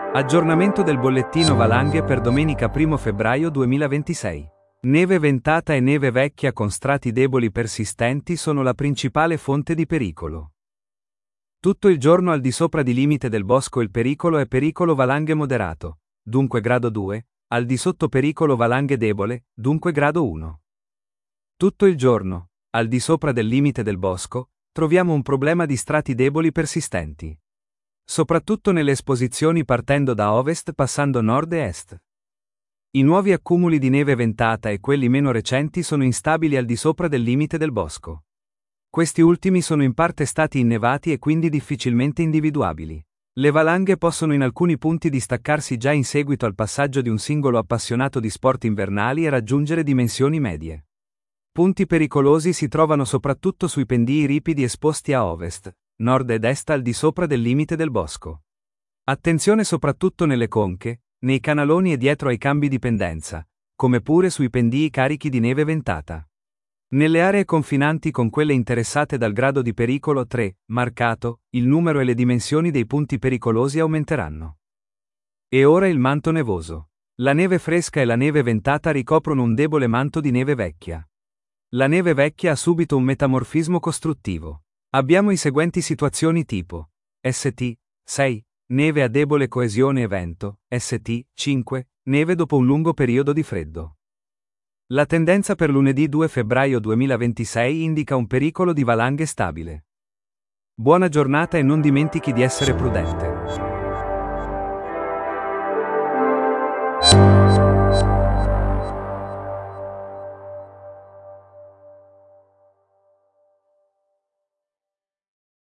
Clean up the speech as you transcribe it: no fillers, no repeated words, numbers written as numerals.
Aggiornamento del bollettino valanghe per domenica 1 febbraio 2026. Neve ventata e neve vecchia con strati deboli persistenti sono la principale fonte di pericolo. Tutto il giorno al di sopra di limite del bosco il pericolo è pericolo valanghe moderato, dunque grado 2, al di sotto pericolo valanghe debole, dunque grado 1. Tutto il giorno, al di sopra del limite del bosco, troviamo un problema di strati deboli persistenti. Soprattutto nelle esposizioni partendo da ovest passando nord e est. I nuovi accumuli di neve ventata e quelli meno recenti sono instabili al di sopra del limite del bosco. Questi ultimi sono in parte stati innevati e quindi difficilmente individuabili. Le valanghe possono in alcuni punti distaccarsi già in seguito al passaggio di un singolo appassionato di sport invernali e raggiungere dimensioni medie. Punti pericolosi si trovano soprattutto sui pendii ripidi esposti a ovest, nord ed est al di sopra del limite del bosco. Attenzione soprattutto nelle conche, nei canaloni e dietro ai cambi di pendenza, come pure sui pendii carichi di neve ventata. Nelle aree confinanti con quelle interessate dal grado di pericolo 3, marcato, il numero e le dimensioni dei punti pericolosi aumenteranno. E ora il manto nevoso. La neve fresca e la neve ventata ricoprono un debole manto di neve vecchia. La neve vecchia ha subito un metamorfismo costruttivo. Abbiamo i seguenti situazioni tipo: St. 6. Neve a debole coesione e vento, St. 5. Neve dopo un lungo periodo di freddo. La tendenza per lunedì 2 febbraio 2026 indica un pericolo di valanghe stabile. Buona giornata e non dimentichi di essere prudente.